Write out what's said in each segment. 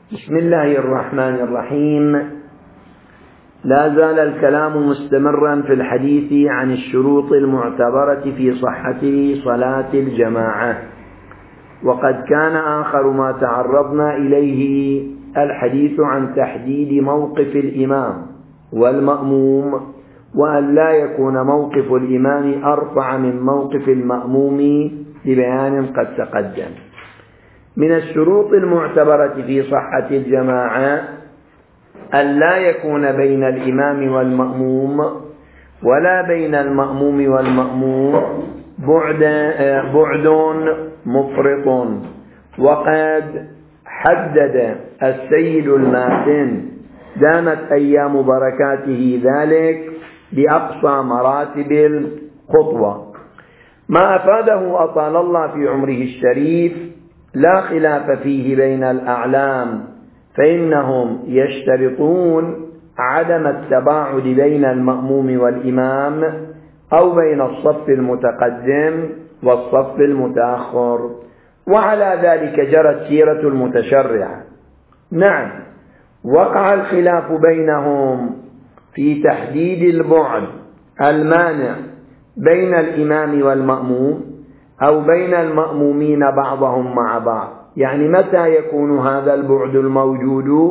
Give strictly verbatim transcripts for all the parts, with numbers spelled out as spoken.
بسم الله الرحمن الرحيم. لا زال الكلام مستمرا في الحديث عن الشروط المعتبرة في صحة صلاة الجماعة، وقد كان آخر ما تعرضنا إليه الحديث عن تحديد موقف الإمام والمأموم، وأن لا يكون موقف الإمام أرفع من موقف المأموم لبيان قد تقدم. من الشروط المعتبرة في صحة الجماعة أن لا يكون بين الإمام والمأموم ولا بين المأموم والمأموم بعد بعد مفرط، وقد حدد السيد الماتن دامت أيام بركاته ذلك بأقصى مراتب الخطوة، ما أفاده أطال الله في عمره الشريف لا خلاف فيه بين الأعلام، فإنهم يشترطون عدم التباعد بين المأموم والإمام أو بين الصف المتقدم والصف المتأخر، وعلى ذلك جرت سيرة المتشرع. نعم، وقع الخلاف بينهم في تحديد البعد المانع بين الإمام والمأموم أو بين المأمومين بعضهم مع بعض، يعني متى يكون هذا البعد الموجود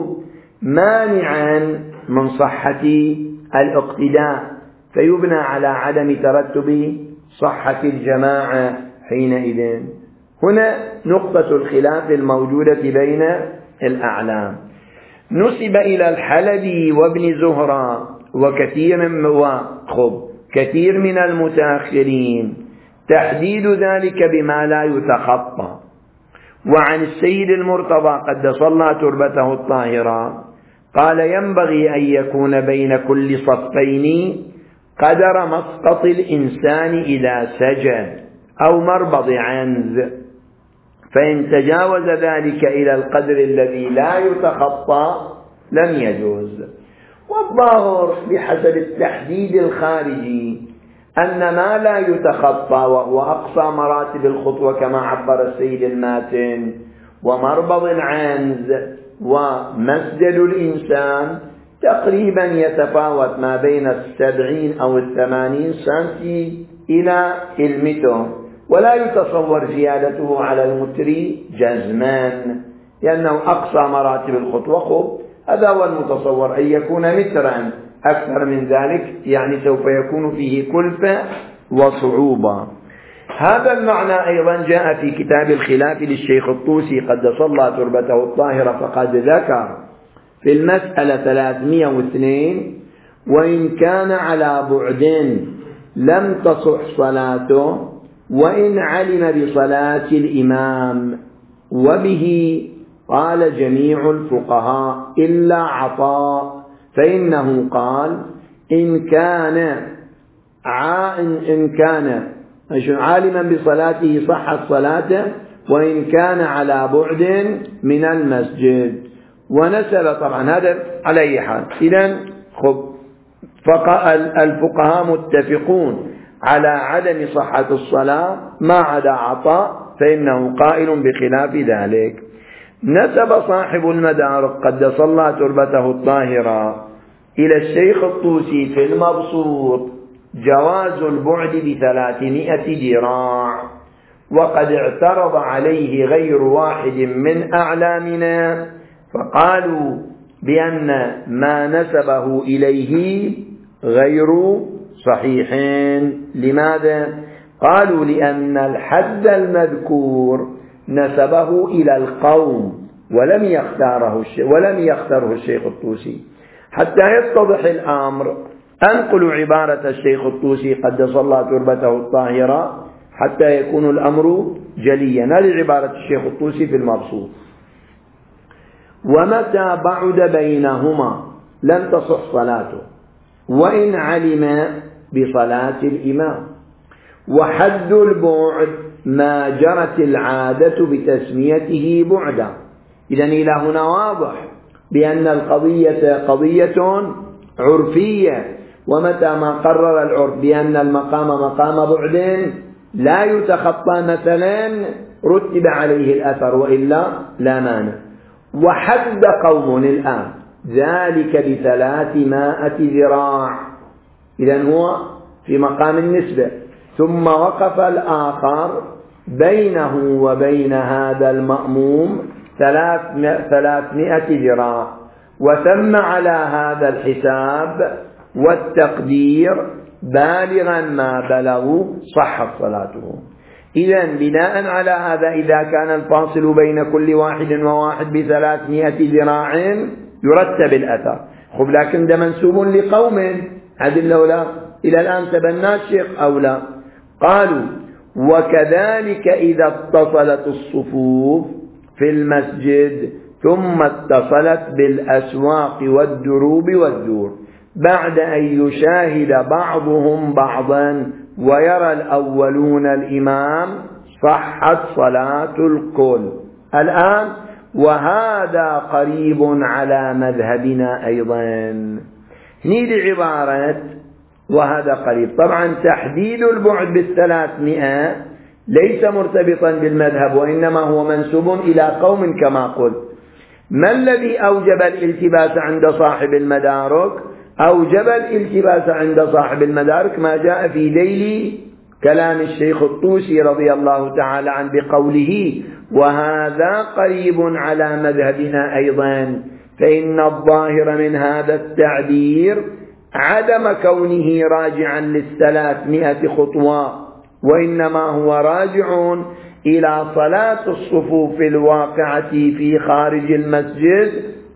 مانعا من صحة الاقتداء فيبنى على عدم ترتب صحة الجماعة حينئذ. هنا نقطة الخلاف الموجودة بين الأعلام. نسب إلى الحلبي وابن زهرة وكثير من وخب كثير من المتأخرين تحديد ذلك بما لا يتخطى، وعن السيد المرتضى قدس الله تربته الطاهرة قال ينبغي أن يكون بين كل صفين قدر مسقط الإنسان إذا سجد أو مربض عنز، فإن تجاوز ذلك إلى القدر الذي لا يتخطى لم يجوز. والظاهر بحسب التحديد الخارجي أن ما لا يتخطى وهو أقصى مراتب الخطوة كما عبر السيد الماتن ومربض العنز ومسجد الإنسان تقريبا يتفاوت ما بين السبعين أو الثمانين سنتي إلى المتر، ولا يتصور زيادته على المتر جزما، لأنه أقصى مراتب الخطوة خب هذا هو المتصور، أن يكون مترا، أكثر من ذلك يعني سوف يكون فيه كلفة وصعوبة. هذا المعنى أيضا جاء في كتاب الخلاف للشيخ الطوسي قدس الله تربته الطاهرة، فقد ذكر في المسألة ثلاثمئة واثنين وإن كان على بعد لم تصح صلاته وإن علم بصلاة الإمام، وبه قال جميع الفقهاء إلا عطاء، فإنه قال إن كان إن كان عالما بصلاته صحت صلاته وإن كان على بعد من المسجد، ونسب طبعا هذا على أي حال. إذن خب الفقهاء متفقون على عدم صحة الصلاة ما عدا عطاء، فإنه قائل بخلاف ذلك. نسب صاحب المدارك قدس الله تربته الطاهرة إلى الشيخ الطوسي في المبسوط جواز البعد بثلاثمائة ذراع، وقد اعترض عليه غير واحد من أعلامنا فقالوا بأن ما نسبه إليه غير صحيح. لماذا؟ قالوا لأن الحد المذكور نسبه إلى القوم ولم يختاره ولم يختاره الشيخ الطوسي. حتى يتضح الأمر أنقل عبارة الشيخ الطوسي قدس الله تربته الطاهرة حتى يكون الأمر جليا. هذه عبارة الشيخ الطوسي في المبسوط: ومتى بعد بينهما لم تصح صلاته وإن علم بصلاة الإمام، وحد البعد ما جرت العادة بتسميته بعدا. إذن إلى هنا واضح بأن القضية قضية عرفية، ومتى ما قرر العرف بأن المقام مقام بعد لا يتخطى مثلا رتب عليه الأثر وإلا لا مانع. وحد قوم الآن ذلك بثلاثمائة ذراع، إذن هو في مقام النسبة. ثم وقف الآخر بينه وبين هذا المأموم ثلاثمائة ذراع، وتم على هذا الحساب والتقدير بالغا ما بلغوا صحت صلاته. إذن بناء على هذا إذا كان الفاصل بين كل واحد وواحد بثلاثمائة ذراع يرتب الأثر. خب لكن ده منسوب لقوم عدل لو لا إلى الآن تبنى الشيخ أو لا. قالوا وكذلك إذا اتصلت الصفوف في المسجد ثم اتصلت بالأسواق والدروب والدور بعد أن يشاهد بعضهم بعضا ويرى الأولون الإمام صحت صلاة الكل. الآن وهذا قريب على مذهبنا أيضا. هني عبارة وهذا قريب. طبعا تحديد البعد بالثلاثمائة ليس مرتبطا بالمذهب، وإنما هو منسوب إلى قوم كما قلت. ما الذي أوجب الالتباس عند صاحب المدارك؟ أوجب الالتباس عند صاحب المدارك ما جاء في ذيل كلام الشيخ الطوسي رضي الله تعالى عنه بقوله وهذا قريب على مذهبنا أيضا، فإن الظاهر من هذا التعبير عدم كونه راجعا للثلاثمائة خطوة، وإنما هو راجع إلى صلاة الصفوف الواقعة في خارج المسجد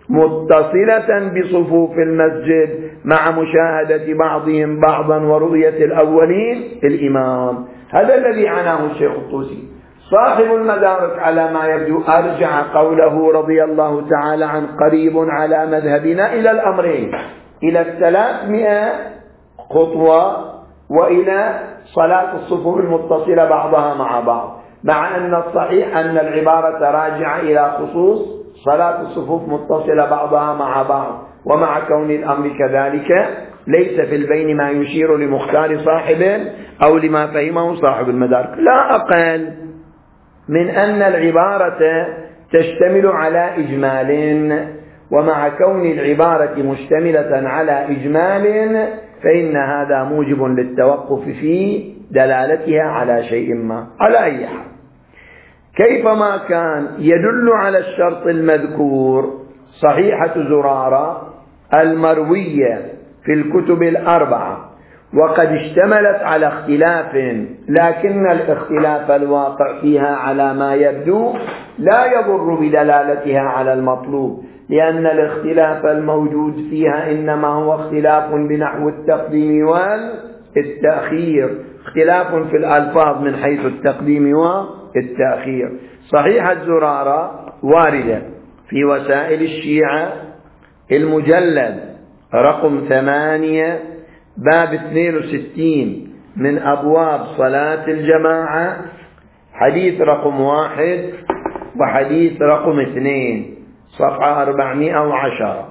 متصلة بصفوف المسجد مع مشاهدة بعضهم بعضا ورؤية الأولين الإمام. هذا الذي عناه الشيخ الطوسي. صاحب المدارك على ما يبدو أرجع قوله رضي الله تعالى عن قريب على مذهبنا إلى الأمرين، إلى الثلاثمائة خطوة وإلى صلاة الصفوف المتصلة بعضها مع بعض، مع أن الصحيح أن العبارة راجعة إلى خصوص صلاة الصفوف متصلة بعضها مع بعض، ومع كون الأمر كذلك ليس في البين ما يشير لمختار صاحبه أو لما فهمه صاحب المدارك. لا أقل من أن العبارة تشتمل على إجمال، ومع كون العبارة مشتملة على إجمال فإن هذا موجب للتوقف في دلالتها على شيء ما. على أي حال كيفما كان يدل على الشرط المذكور صحيحة زرارة المروية في الكتب الأربعة، وقد اشتملت على اختلاف، لكن الاختلاف الواقع فيها على ما يبدو لا يضر بدلالتها على المطلوب، لأن الاختلاف الموجود فيها إنما هو اختلاف بنحو التقديم والتأخير، اختلاف في الألفاظ من حيث التقديم والتأخير. صحيحة زرارة واردة في وسائل الشيعة المجلد رقم ثمانية باب اثنين وستين من أبواب صلاة الجماعة، حديث رقم واحد وحديث رقم اثنين، صفحة أربعمائة وعشرة.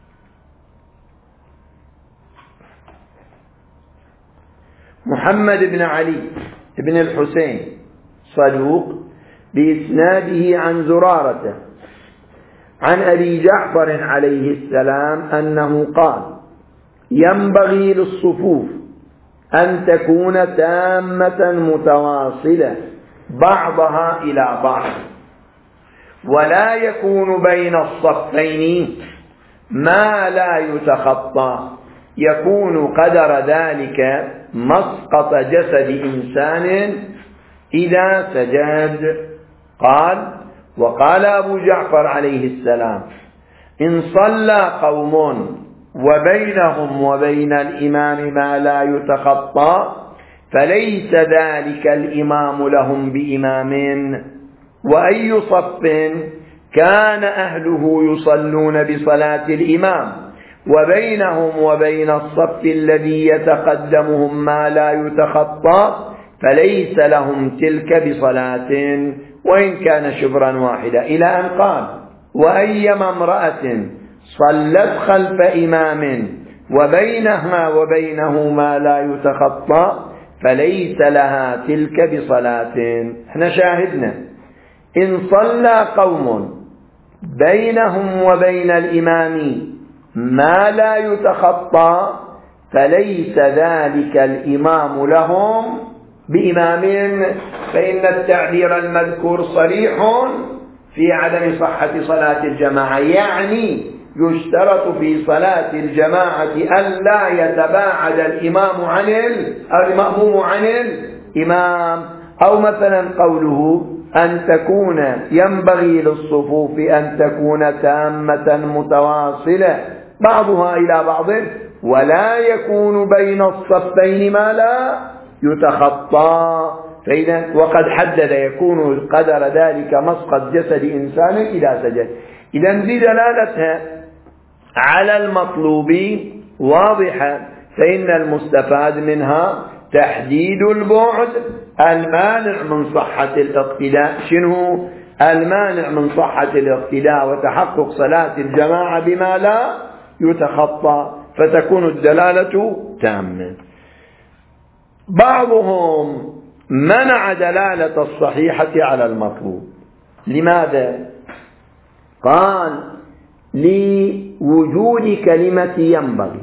محمد بن علي بن الحسين صدوق بإسناده عن زرارة عن أبي جعفر عليه السلام أنه قال ينبغي للصفوف أن تكون تامة متواصلة بعضها إلى بعض، ولا يكون بين الصفين ما لا يتخطى، يكون قدر ذلك مسقط جسد إنسان إذا سجد. قال وقال أبو جعفر عليه السلام إن صلى قوم وبينهم وبين الإمام ما لا يتخطى فليس ذلك الإمام لهم بإمام، وأي صف كان أهله يصلون بصلاة الإمام وبينهم وبين الصف الذي يتقدمهم ما لا يتخطى فليس لهم تلك بصلاة وإن كان شبرا واحدا، إلى أن قال وأيما امرأة صلت خلف إمام وبينها وبينه ما لا يتخطى فليس لها تلك بصلاة. احنا شاهدنا إن صلى قوم بينهم وبين الإمام ما لا يتخطى فليس ذلك الإمام لهم بإمام، فإن التعبير المذكور صريح في عدم صحة صلاة الجماعة، يعني يشترط في صلاة الجماعة ألا يتباعد الإمام عن المأموم عن الإمام. أو مثلا قوله أن تكون ينبغي للصفوف أن تكون تامة متواصلة بعضها إلى بعض ولا يكون بين الصفين ما لا يتخطى، فإذا وقد حدد يكون قدر ذلك مسقط جسد إنسان إلى سجد. إذا بدلالتها على المطلوب واضحة، فإن المستفاد منها تحديد البعد المانع من صحة الاقتداء. شنو المانع من صحة الاقتداء؟ وتحقق صلاة الجماعة بما لا يتخطى، فتكون الدلالة تامة. بعضهم منع دلالة الصحيحة على المطلوب. لماذا؟ قال لوجود كلمة ينبغي،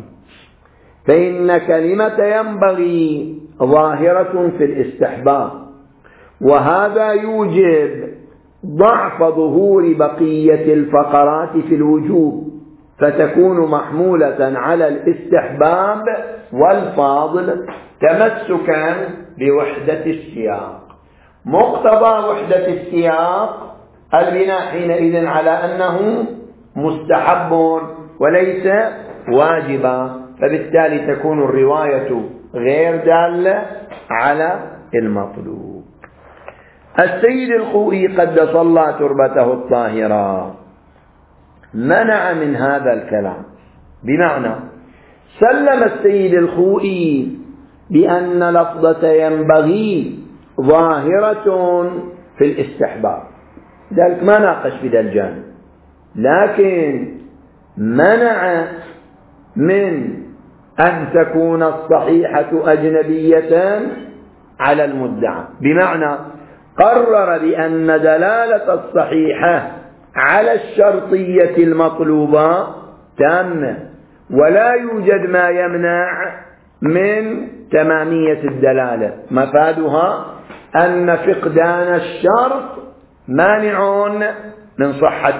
فإن كلمة ينبغي ظاهرة في الاستحباب، وهذا يوجب ضعف ظهور بقية الفقرات في الوجوب، فتكون محمولة على الاستحباب والفاضل تمسكا بوحدة السياق. مقتضى وحدة السياق البناء حينئذ على أنه مستحب وليس واجبا، فبالتالي تكون الرواية غير دالة على المطلوب. السيد الخوئي قدس الله تربته الطاهرة منع من هذا الكلام، بمعنى سلم السيد الخوئي بأن لفظة ينبغي ظاهرة في الاستحباب، ذلك ما ناقش في ذا الجانب، لكن منع من أن تكون الصحيحة أجنبية على المدعى، بمعنى قرر بأن دلالة الصحيحة على الشرطية المطلوبة تامة، ولا يوجد ما يمنع من تمامية الدلالة. مفادها أن فقدان الشرط مانع من صحة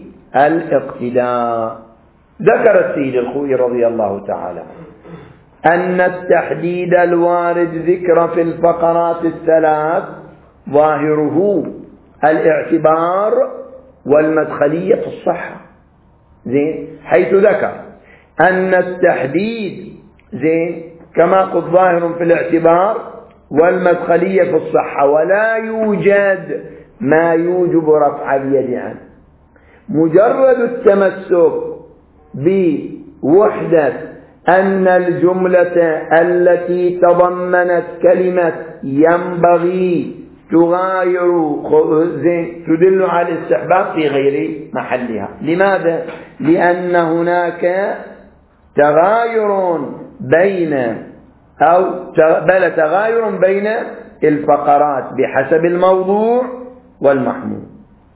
الاقتداء. ذكر السيد الخوئي رضي الله تعالى أن التحديد الوارد ذكر في الفقرات الثلاث ظاهره الاعتبار والمدخلية في الصحة، زين، حيث ذكر أن التحديد زين كما قلت ظاهر في الاعتبار والمدخلية في الصحة، ولا يوجد ما يوجب رفع اليد عنه. مجرد التمسك بوحدة أن الجملة التي تضمنت كلمة ينبغي تغاير تدل على الاستحباب في غير محلها. لماذا؟ لأن هناك تغاير بين أو بل تغاير بين الفقرات بحسب الموضوع والمحمول.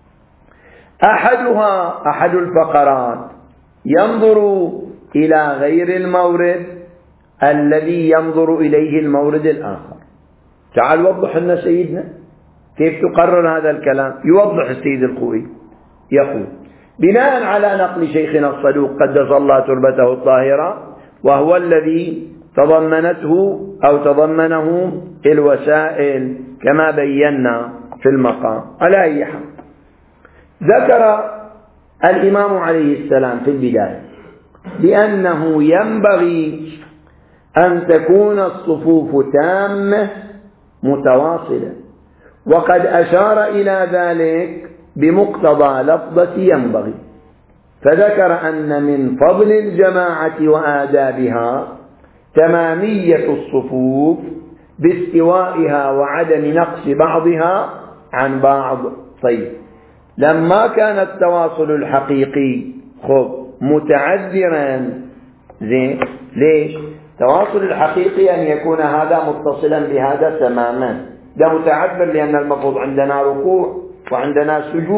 أحدها أحد الفقرات ينظر إلى غير المورد الذي ينظر إليه المورد الآخر. تعال وضح لنا سيدنا كيف تقرر هذا الكلام. يوضح السيد الخوئي يقول: بناء على نقل شيخنا الصدوق قدس الله تربته الطاهرة، وهو الذي تضمنته أو تضمنه الوسائل كما بينا في المقام. على أي حال، ذكر الإمام عليه السلام في البداية بأنه ينبغي أن تكون الصفوف تامة متواصلة، وقد أشار إلى ذلك بمقتضى لفظة ينبغي، فذكر أن من فضل الجماعة وآدابها تمامية الصفوف باستوائها وعدم نقص بعضها عن بعض. طيب، لما كان التواصل الحقيقي خب متعذرا، زين، ليش؟ التواصل الحقيقي أن يكون هذا متصلا بهذا تماما، ده متعذر لأن المفروض عندنا ركوع وعندنا سجود،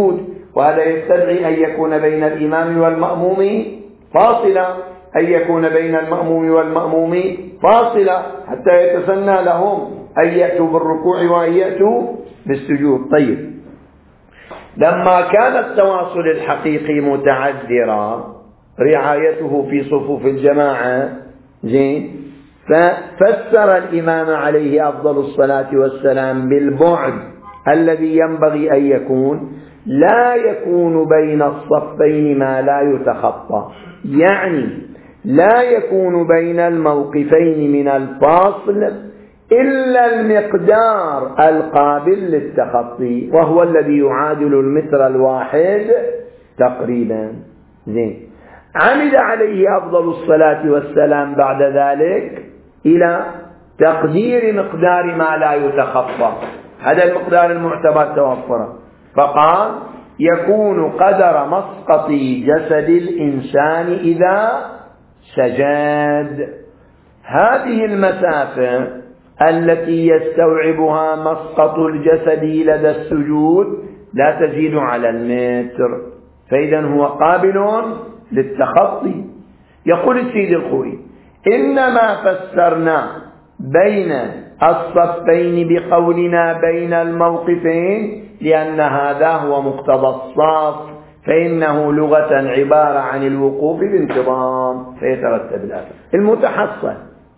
وهذا يستدعي أن يكون بين الإمام والمأموم فاصلة، أن يكون بين المأموم والمأموم فاصلة حتى يتسنى لهم أن يأتوا بالركوع وأن يأتوا بالسجود. طيب، لما كان التواصل الحقيقي متعذرا رعايته في صفوف الجماعة زين، ففسر الإمام عليه أفضل الصلاة والسلام بالبعد الذي ينبغي أن يكون لا يكون بين الصفين ما لا يتخطى، يعني لا يكون بين الموقفين من الفاصل إلا المقدار القابل للتخطي، وهو الذي يعادل المتر الواحد تقريبا. زين، عمد عليه أفضل الصلاة والسلام بعد ذلك إلى تقدير مقدار ما لا يتخطى، هذا المقدار المعتبر توفره، فقال يكون قدر مسقط جسد الإنسان إذا سجد. هذه المسافة التي يستوعبها مسقط الجسد لدى السجود لا تزيد على المتر، فإذا هو قابل للتخطي. يقول السيد الخوئي: إنما فسرنا بين الصفين بقولنا بين الموقفين لأن هذا هو مقتضى الصف، فإنه لغة عبارة عن الوقوف بانتظام، فيترتب الأثر. المتحصل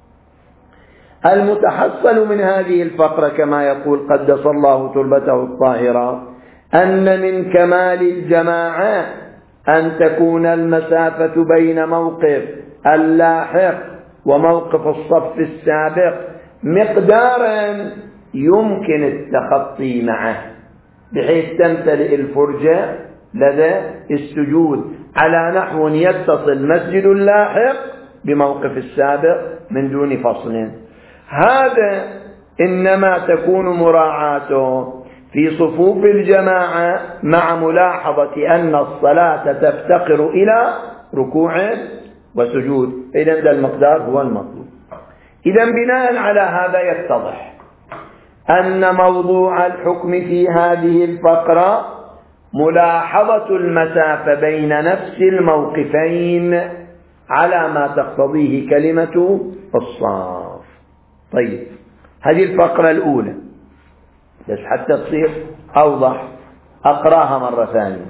المتحصل من هذه الفقرة كما يقول قدس الله تربته الطاهرة أن من كمال الجماعة أن تكون المسافة بين موقف اللاحق وموقف الصف السابق مقدارا يمكن التخطي معه، بحيث تمتلئ الفرجة لدى السجود على نحو يتصل مسجد اللاحق بموقف السابق من دون فصل. هذا إنما تكون مراعاته في صفوف الجماعة مع ملاحظة أن الصلاة تفتقر إلى ركوع وسجود، إذن ذا المقدار هو المطلوب. إذن بناء على هذا يتضح أن موضوع الحكم في هذه الفقرة ملاحظة المسافة بين نفس الموقفين على ما تقتضيه كلمة الصاف. طيب، هذه الفقرة الأولى، بس حتى تصير أوضح أقرأها مرة ثانية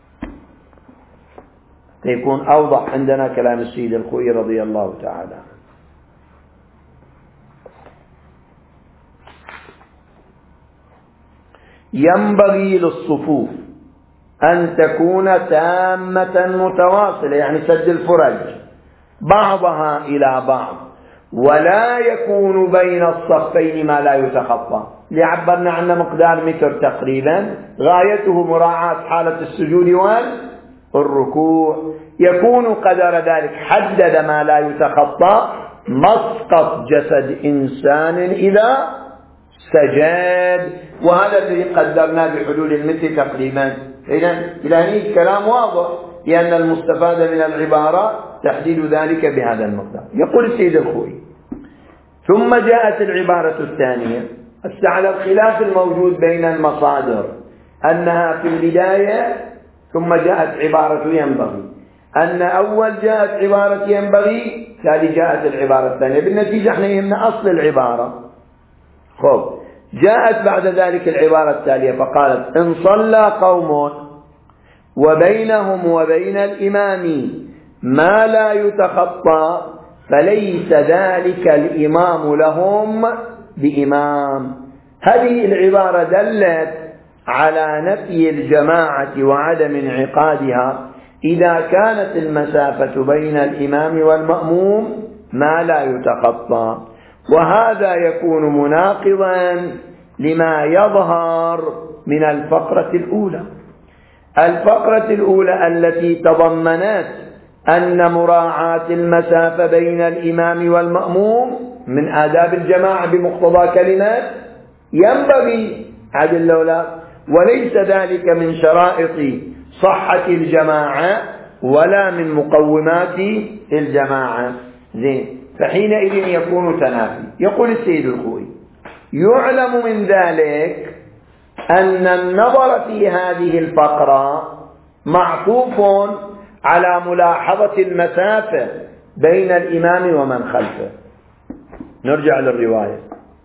يكون أوضح عندنا كلام السيد الخوئي رضي الله تعالى. ينبغي للصفوف أن تكون تامة متواصلة، يعني سد الفرج بعضها إلى بعض، ولا يكون بين الصفين ما لا يتخطى، لعبرنا عنه مقدار متر تقريبا، غايته مراعاة حالة السجود والركوع. يكون قدر ذلك حدد ما لا يتخطى مسقط جسد إنسان إذا سجد، وهذا الذي قدرنا بحلول المتر تقريبا. إذن إلى هنا كلام واضح، لأن المستفاد من العبارة تحديد ذلك بهذا المقدار. يقول السيد الخوئي: ثم جاءت العبارة الثانية على الخلاف الموجود بين المصادر أنها في البداية ثم جاءت عبارة ينبغي، أن أول جاءت عبارة ينبغي ثاني جاءت العبارة الثانية، بالنتيجة احنا يهمنا أصل العبارة. خب، جاءت بعد ذلك العبارة التالية فقالت: إن صلى قوم وبينهم وبين الإمام ما لا يتخطى فليس ذلك الإمام لهم بإمام. هذه العبارة دلت على نفي الجماعة وعدم انعقادها إذا كانت المسافة بين الإمام والمأموم ما لا يتخطى، وهذا يكون مناقضا لما يظهر من الفقرة الأولى. الفقرة الأولى التي تضمنت أن مراعاة المسافة بين الإمام والمأموم من آداب الجماعة بمقتضى كلمة ينبغي عدل لولا، وليس ذلك من شرائط صحة الجماعة ولا من مقومات الجماعة. زين، فحينئذ يكون تنافي. يقول السيد الخوئي: يعلم من ذلك أن النظر في هذه الفقرة معطوف على ملاحظة المسافة بين الإمام ومن خلفه. نرجع للرواية.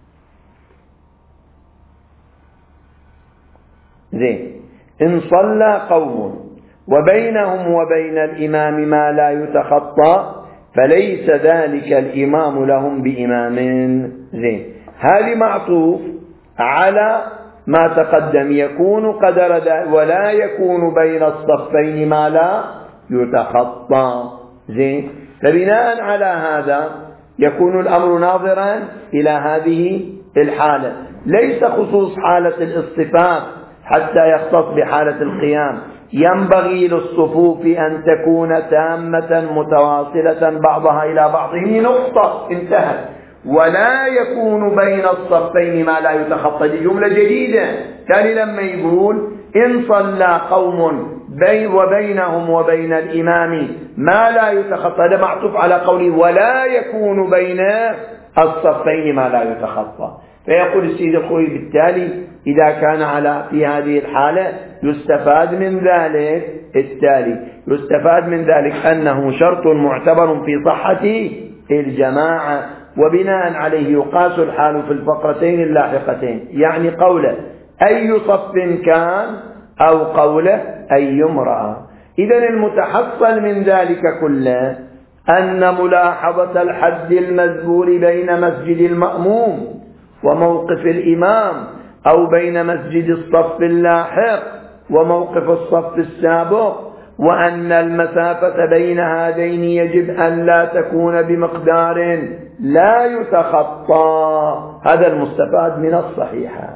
زين. إن صلى قوم وبينهم وبين الإمام ما لا يتخطى فليس ذلك الإمام لهم بإمام. زين. هذه معطوف على ما تقدم، يكون قدر ولا يكون بين الصفين ما لا يتخطى. زين. فبناء على هذا يكون الأمر ناظرا إلى هذه الحالة، ليس خصوص حالة الاصطفاف حتى يختص بحالة القيام. ينبغي للصفوف أن تكون تامة متواصلة بعضها إلى بعضه، نقطة انتهت. ولا يكون بين الصفين ما لا يتخطى، دي جملة جديدة. ثاني لما يقول إن صلى قوم بين وبينهم وبين الإمام ما لا يتخطى، ده معطوف على قوله ولا يكون بين الصفين ما لا يتخطى. فيقول السيد الخوئي بالتالي إذا كان على في هذه الحالة يستفاد من ذلك التالي يستفاد من ذلك أنه شرط معتبر في صحة الجماعة، وبناء عليه يقاس الحال في الفقرتين اللاحقتين، يعني قوله أي صف كان أو قوله أي امرأة. إذن المتحصل من ذلك كله أن ملاحظة الحد المذكور بين مسجد المأموم وموقف الإمام أو بين مسجد الصف اللاحق وموقف الصف السابق، وأن المسافة بين هذين يجب أن لا تكون بمقدار لا يتخطى، هذا المستفاد من الصحيحة.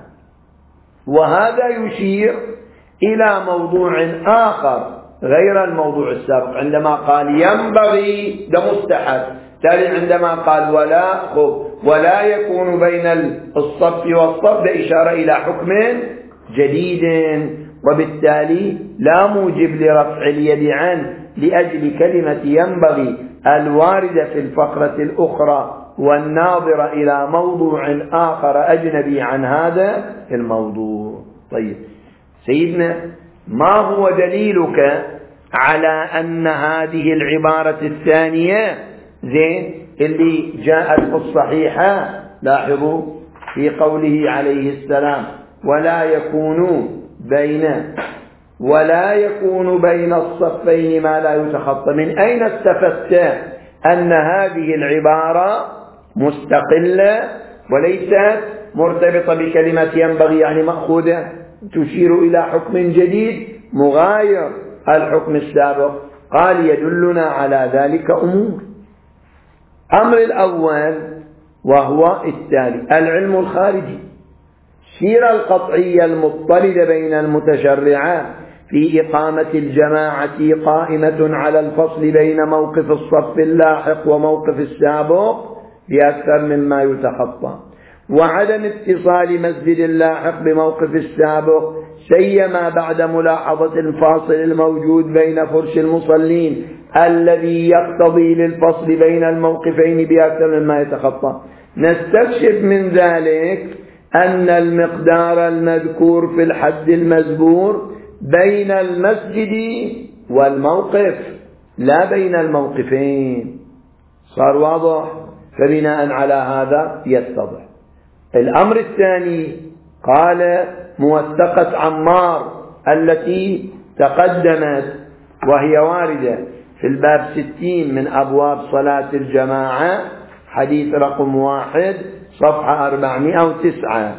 وهذا يشير إلى موضوع آخر غير الموضوع السابق، عندما قال ينبغي ده مستحب، تالي عندما قال ولا خب ولا يكون بين الصف والصف ده إشارة إلى حكم جديد، وبالتالي لا موجب لرفع اليد عنه لأجل كلمة ينبغي الواردة في الفقرة الأخرى والناظرة إلى موضوع آخر أجنبي عن هذا الموضوع. طيب سيدنا، ما هو دليلك على أن هذه العبارة الثانية زين اللي جاءت في الصحيحة؟ لاحظوا في قوله عليه السلام ولا يكون بين ولا يكون بين الصفين ما لا يتخطى، من أين استفدت أن هذه العبارة مستقلة وليست مرتبطة بكلمة ينبغي، يعني مأخوذة تشير إلى حكم جديد مغاير الحكم السابق؟ قال يدلنا على ذلك أمور. أمر الأول وهو التالي: العلم الخارجي، السيرة القطعية المضطردة بين المتشرعات في إقامة الجماعة قائمة على الفصل بين موقف الصف اللاحق وموقف السابق بأكثر مما يتخطى، وعدم اتصال مسجد اللاحق بموقف السابق سيما بعد ملاحظة الفاصل الموجود بين فرش المصلين الذي يقتضي للفصل بين الموقفين بأكثر مما يتخطى. نستكشف من ذلك أن المقدار المذكور في الحد المذكور بين المسجد والموقف لا بين الموقفين. صار واضح؟ فبناء على هذا يتضح. الأمر الثاني قال موثقة عمار التي تقدمت وهي واردة في الباب ستين من أبواب صلاة الجماعة، حديث رقم واحد صفحة أربعمائة وتسعة.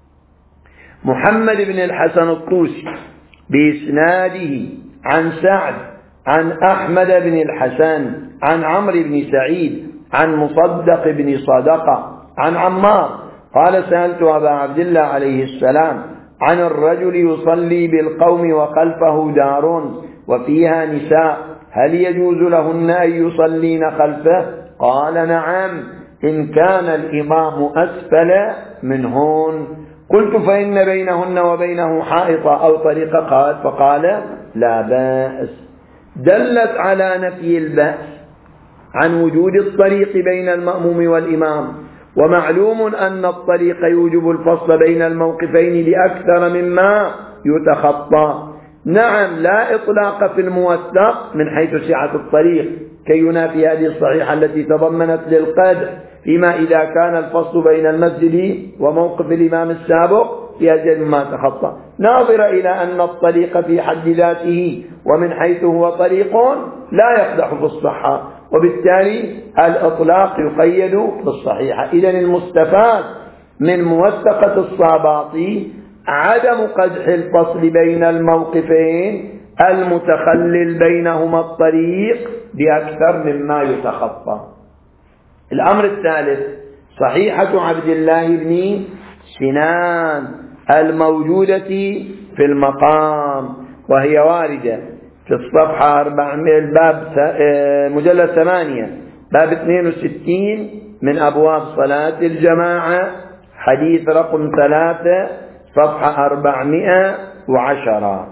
محمد بن الحسن الطوسي بإسناده عن سعد عن أحمد بن الحسن عن عمرو بن سعيد عن مصدق بن صدقة عن عمار قال سألت أبا عبد الله عليه السلام عن الرجل يصلي بالقوم وخلفه دار وفيها نساء، هل يجوز لهن أن يصلين خلفه؟ قال نعم إن كان الإمام أسفل منهن. قلت فإن بينهن وبينه حائطة أو طريقة؟ قال فقال لا بأس. دلت على نفي البأس عن وجود الطريق بين المأموم والإمام، ومعلوم أن الطريق يوجب الفصل بين الموقفين لأكثر مما يتخطى. نعم، لا إطلاق في الموثق من حيث سعة الطريق كي ينافي هذه الصحيحة التي تضمنت للقدح، فيما إذا كان الفصل بين المسجد وموقف الإمام السابق في أزيد مما تخطى، ناظر إلى أن الطريق في حد ذاته ومن حيث هو طريق لا يقدح في الصحة، وبالتالي الإطلاق يقيد بالصحيحة. إذن المستفاد من موثقة الصاباطي عدم قدح الفصل بين الموقفين المتخلل بينهما الطريق بأكثر مما يتخطى. الأمر الثالث صحيحة عبد الله بن سنان الموجودة في المقام، وهي واردة في الصفحة أربعمائة الباب مجلد ثمانية باب اثنين وستين من أبواب صلاة الجماعة، حديث رقم ثلاثة صفحة أربعمائة وعشرة.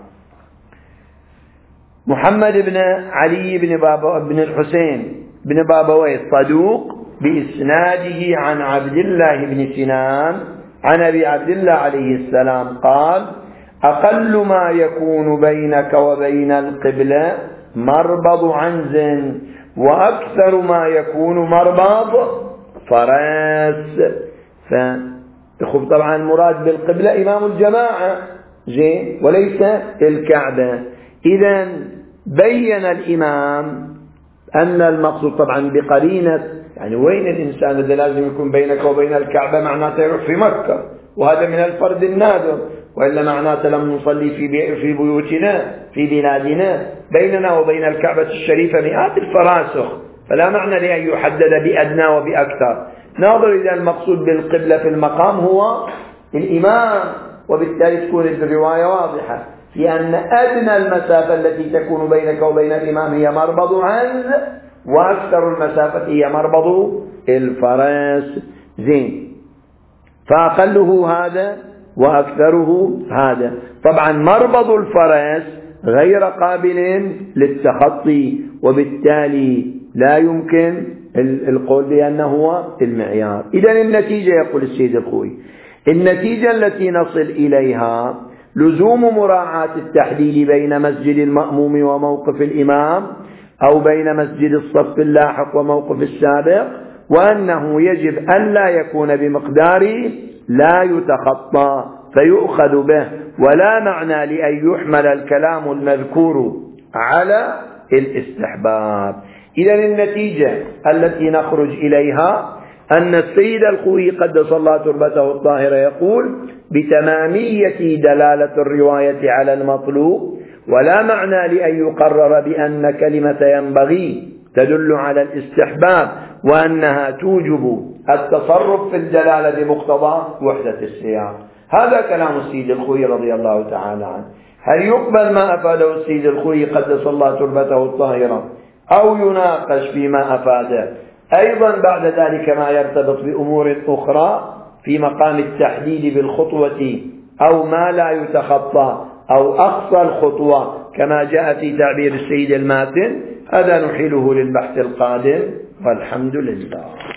محمد بن علي بن, بابا بن الحسين بن بابويه صدوق بإسناده عن عبد الله بن سنان عن أبي عبد الله عليه السلام قال: أقل ما يكون بينك وبين القبلة مربض عنز، وأكثر ما يكون مربض فرس. فخب طبعا المراد بالقبلة إمام الجماعة زين وليس الكعبة. إذن بين الإمام أن المقصود طبعا بقرينة، يعني وين الإنسان الذي لازم يكون بينك وبين الكعبة معناته يروح في مكة، وهذا من الفرد النادر، وإلا معناته لم نصلي في بي في بيوتنا في بلادنا بيننا وبين الكعبة الشريفة مئات الفراسخ، فلا معنى لأن يحدد بأدنى وبأكثر. ناظر إذا المقصود بالقبلة في المقام هو الإمام، وبالتالي تكون الرواية واضحة في أن أدنى المسافة التي تكون بينك وبين الإمام هي مربض عنز، وأكثر المسافة هي مربض الفرس. زين، فأقله هذا وأكثره هذا. طبعا مربض الفرس غير قابل للتخطي، وبالتالي لا يمكن القول بأنه هو المعيار. إذن النتيجة، يقول السيد الخوي، النتيجة التي نصل إليها لزوم مراعاة التحديد بين مسجد المأموم وموقف الإمام، أو بين مسجد الصف اللاحق وموقف السابق، وأنه يجب أن لا يكون بمقدار لا يتخطى فيؤخذ به، ولا معنى لأن يحمل الكلام المذكور على الاستحباب. إذن النتيجة التي نخرج إليها أن السيد الخوي قدس الله تربته الطاهرة يقول بتمامية دلالة الرواية على المطلوب، ولا معنى لأن يقرر بأن كلمة ينبغي تدل على الاستحباب، وأنها توجب التصرف في الدلالة بمقتضى وحدة السياق. هذا كلام السيد الخوي رضي الله تعالى عنه. هل يقبل ما أفاده السيد الخوي قدس الله تربته الطاهرة، أو يناقش فيما أفاده أيضا بعد ذلك ما يرتبط بأمور أخرى في مقام التحديد بالخطوة أو ما لا يتخطى أو أقصى الخطوة كما جاء في تعبير السيد الماتن؟ هذا نحيله للبحث القادم، والحمد لله.